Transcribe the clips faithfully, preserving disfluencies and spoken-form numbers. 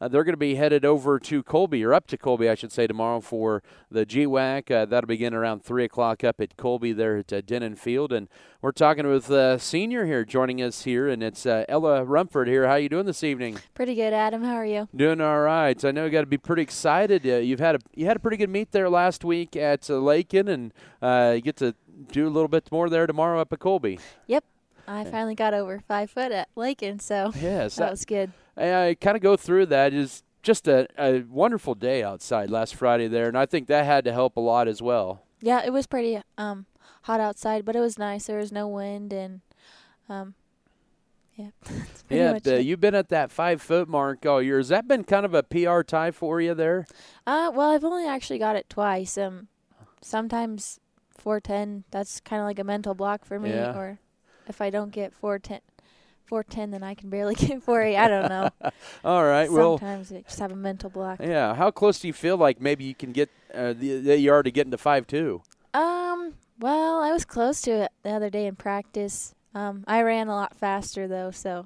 uh, they're going to be headed over to Colby, or up to Colby, I should say, tomorrow for the G WAC. Uh, that'll begin around three o'clock up at Colby there at uh, Denon Field. And we're talking with a senior here joining us here, and it's uh, Ella Rumford here. How you doing this evening? Pretty good, Adam. How are you? Doing all right. I know you got to be pretty excited. Uh, you've had a you had a pretty good meet there last week at uh, Lakin, and uh, you get to do a little bit more there tomorrow up at Colby. Yep. I finally got over five foot at Lakin, so yes, that, that was good. I, I kind of go through that. It's just a, a wonderful day outside last Friday there, and I think that had to help a lot as well. Yeah, it was pretty um, hot outside, but it was nice. There was no wind, and um, yeah. Yeah, the, you've been at that five-foot mark all year. Has that been kind of a P R tie for you there? Uh, well, I've only actually got it twice. Um, sometimes four ten, that's kind of like a mental block for me, yeah. or if I don't get four ten, four ten, then I can barely get four eight. I don't know. All right. Sometimes well, Sometimes I just have a mental block. Yeah. How close do you feel like maybe you can get uh, the, the you are to getting to five two? Um. Well, I was close to it the other day in practice. Um, I ran a lot faster though, so.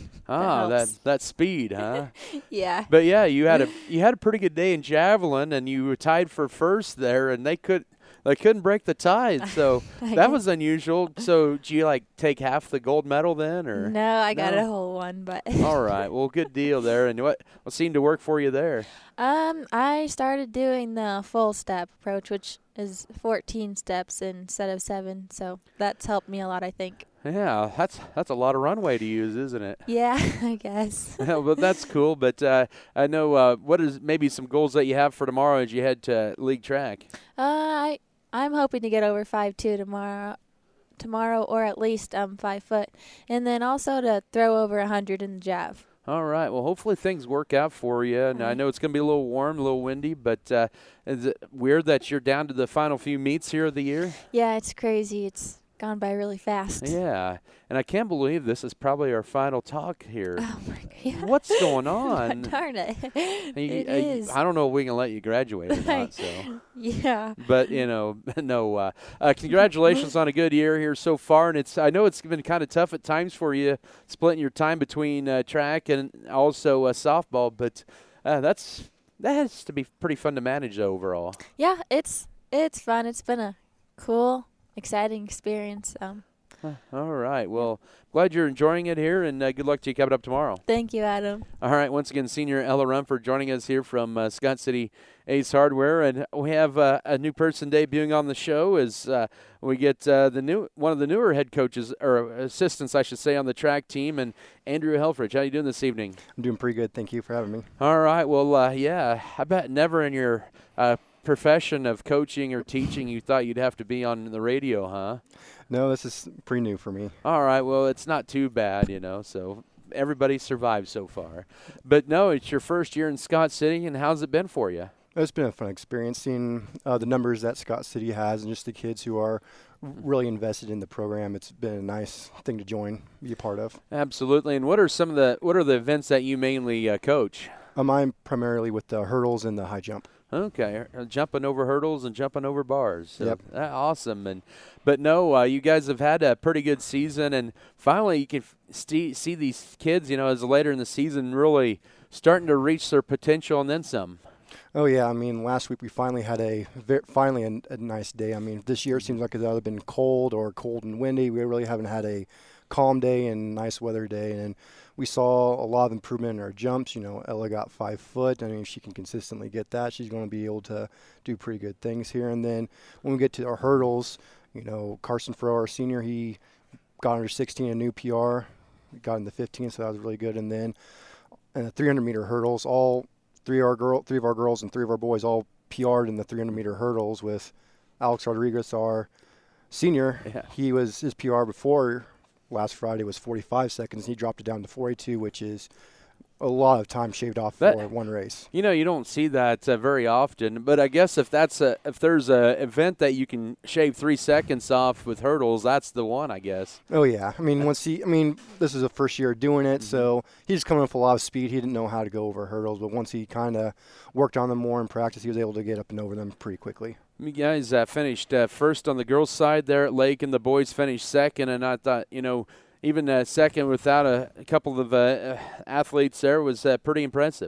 Ah, that that that speed, huh? Yeah. But yeah, you had a you had a pretty good day in javelin, and you were tied for first there, and they could. They couldn't break the tie, so that was unusual. So, do you like take half the gold medal then, or no? I got no? a whole one, but all right. Well, good deal there. And what what seemed to work for you there? Um, I started doing the full step approach, which is fourteen steps instead of seven. So that's helped me a lot, I think. Yeah, that's that's a lot of runway to use, isn't it? Yeah, I guess. Well, that's cool. But uh, I know uh, what is maybe some goals that you have for tomorrow as you head to league track. Uh, I. I'm hoping to get over five two tomorrow, tomorrow, or at least um five foot, and then also to throw over a hundred in the jav. All right. Well, hopefully things work out for you. And right. I know it's going to be a little warm, a little windy, but uh, is it weird that you're down to the final few meets here of the year? Yeah, it's crazy. It's gone by really fast. Yeah, and I can't believe this is probably our final talk here. Oh my God! Yeah. What's going on? Darn it! You, it uh, is. I don't know if we can let you graduate or not. So. Yeah. But you know, no. Uh, uh, congratulations on a good year here so far, and it's. I know it's been kind of tough at times for you, splitting your time between uh, track and also uh, softball. But uh, that's that has to be pretty fun to manage overall. Yeah, it's it's fun. It's been a cool, exciting experience. Um. All right. Well, glad you're enjoying it here, and uh, good luck to you coming up tomorrow. Thank you, Adam. All right. Once again, senior Ella Rumford joining us here from uh, Scott City Ace Hardware, and we have uh, a new person debuting on the show as uh, we get uh, the new one of the newer head coaches or assistants, I should say, on the track team, and Andrew Helfrich. How you doing this evening? I'm doing pretty good. Thank you for having me. All right. Well, uh, yeah, I bet never in your uh, profession of coaching or teaching you thought you'd have to be on the radio, huh? No, this is pretty new for me. All right. Well, it's not too bad, you know, so everybody survived so far. But, no, it's your first year in Scott City, and how's it been for you? It's been a fun experience seeing uh, the numbers that Scott City has and just the kids who are really invested in the program. It's been a nice thing to join, be a part of. Absolutely. And what are some of the what are the events that you mainly uh, coach? Um, I'm primarily with the hurdles and the high jump. Okay, uh, jumping over hurdles and jumping over bars. So yep. That's awesome. And but no, uh, you guys have had a pretty good season, and finally you can f- st- see these kids, you know, as later in the season really starting to reach their potential and then some. Oh yeah, I mean, last week we finally had a very, finally a, a nice day. I mean, this year it seems like it's either been cold or cold and windy. We really haven't had a calm day and nice weather day, and we saw a lot of improvement in our jumps. You know, Ella got five foot. I mean, if she can consistently get that, she's going to be able to do pretty good things here. And then when we get to our hurdles, you know, Carson Furrow, our senior, he got under sixteen, a new P R, got in the fifteen, so that was really good. And then in the three hundred meter hurdles, all three of our girl, three of our girls and three of our boys all P R'd in the three hundred meter hurdles. With Alex Rodriguez, our senior, yeah. he was his P R before last Friday was forty-five seconds. He dropped it down to forty-two, which is a lot of time shaved off that, for one race. You know, you don't see that uh, very often, but I guess if that's a if there's a event that you can shave three seconds off with hurdles, that's the one, I guess. Oh yeah, I mean once he, I mean this is the first year doing it, mm-hmm. so he's just coming with a lot of speed. He didn't know how to go over hurdles, but once he kind of worked on them more in practice, he was able to get up and over them pretty quickly. You guys uh, finished uh, first on the girls' side there at Lake, and the boys finished second. And I thought, you know, even uh, second without a, a couple of uh, uh, athletes there was uh, pretty impressive.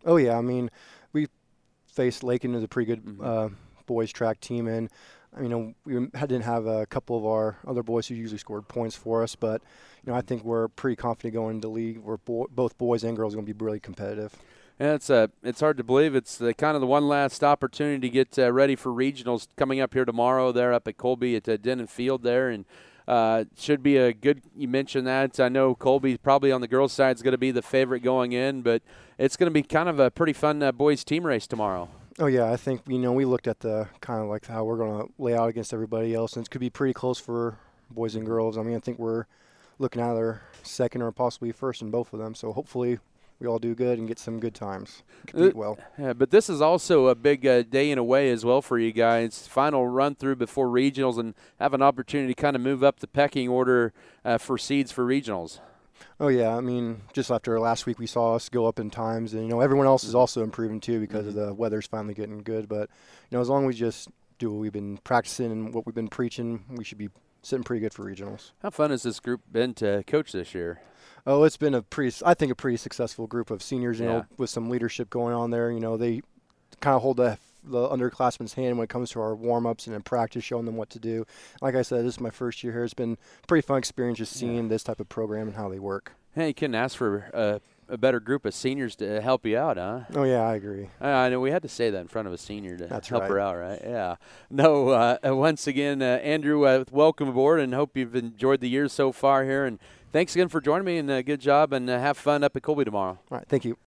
Oh yeah, I mean, we faced Lakin as a pretty good Mm-hmm. uh, boys track team, and you know we had, didn't have a couple of our other boys who usually scored points for us, but you know I think we're pretty confident going into the league. Where bo- both boys and girls are going to be really competitive. Yeah, it's uh, it's hard to believe. It's the, kind of the one last opportunity to get uh, ready for regionals coming up here tomorrow. There up at Colby at uh, Denon Field there, and uh, should be a good. You mentioned that. I know Colby probably on the girls' side is going to be the favorite going in, but it's going to be kind of a pretty fun uh, boys team race tomorrow. Oh yeah, I think you know we looked at the kind of like how we're going to lay out against everybody else, and it could be pretty close for boys and girls. I mean, I think we're looking at either second or possibly first in both of them. So hopefully we all do good and get some good times, compete well. Yeah, but this is also a big uh, day in a way as well for you guys. Final run through before regionals and have an opportunity to kind of move up the pecking order uh, for seeds for regionals. Oh yeah, I mean, just after last week we saw us go up in times, and you know everyone else is also improving too because mm-hmm. of the weather's finally getting good. But you know, as long as we just do what we've been practicing and what we've been preaching, we should be sitting pretty good for regionals. How fun has this group been to coach this year? Oh, it's been a pretty, I think, a pretty successful group of seniors. You yeah. know, with some leadership going on there. You know, they kind of hold the the underclassmen's hand when it comes to our warm-ups and in practice, showing them what to do. Like I said, this is my first year here. It's been a pretty fun experience just seeing yeah. this type of program and how they work. Hey, you couldn't ask for a, a better group of seniors to help you out, huh? Oh, yeah, I agree. Uh, I know we had to say that in front of a senior to That's help right. her out, right? Yeah. No, uh, once again, uh, Andrew, uh, welcome aboard, and hope you've enjoyed the year so far here. And thanks again for joining me, and uh, good job, and uh, have fun up at Colby tomorrow. All right, thank you.